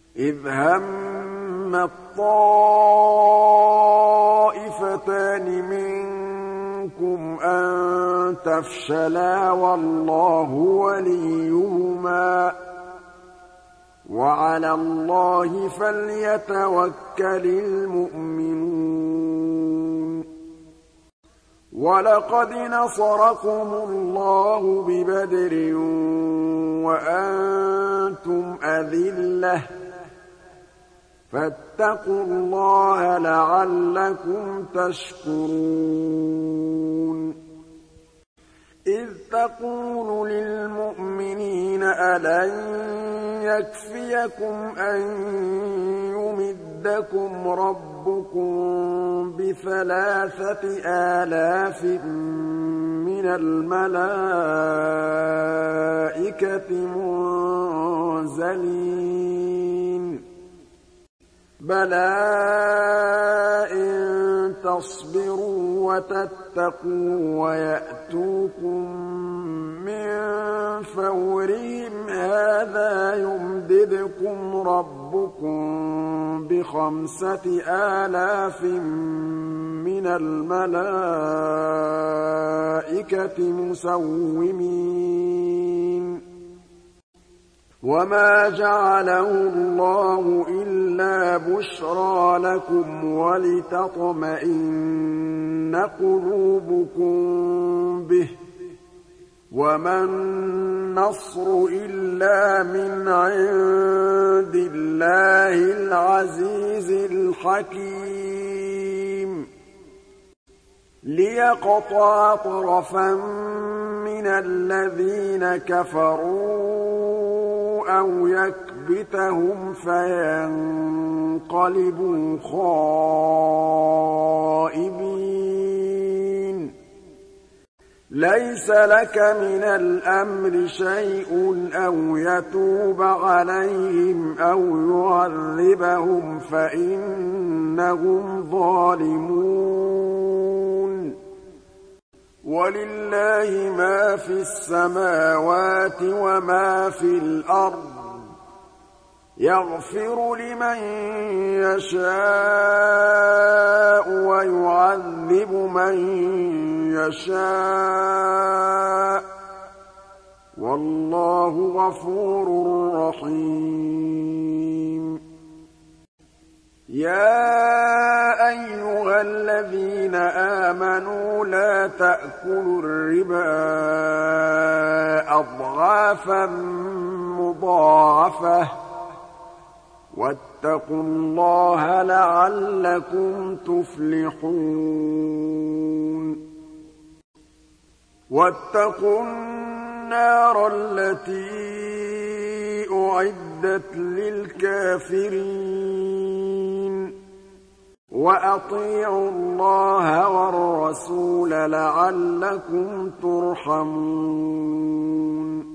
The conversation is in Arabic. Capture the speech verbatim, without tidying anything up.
إذ هم الطائفتان منكم أن تفشلا والله وليهما وعلى الله فليتوكل المؤمنون ولقد نصركم الله ببدر وأنتم أذلة فاتقوا الله لعلكم تشكرون إذ تقول للمؤمنين ألن يكفيكم أن يمدكم ربكم بثلاثة آلاف من الملائكة منزلين بلى إن تصبروا وتتقوا ويأتوكم من فورهم هذا يمددكم ربكم بخمسة آلاف من الملائكة مسومين وما جعله الله إلا بشرى لكم ولتطمئن قلوبكم به وما النصر إلا من عند الله العزيز الحكيم ليقطع طرفا من الذين كفروا أو يكبتهم فينقلبوا خائبين ليس لك من الأمر شيء أو يتوب عليهم أو يعذبهم فإنهم ظالمون ولله ما في السماوات وما في الأرض يغفر لمن يشاء ويعذب من يشاء والله غفور رحيم يا أيها الذين آمنوا لا تأكلوا الربا أضعافا مضاعفة واتقوا الله لعلكم تفلحون واتقوا النار التي أعدت للكافرين وأطيعوا الله والرسول لعلكم ترحمون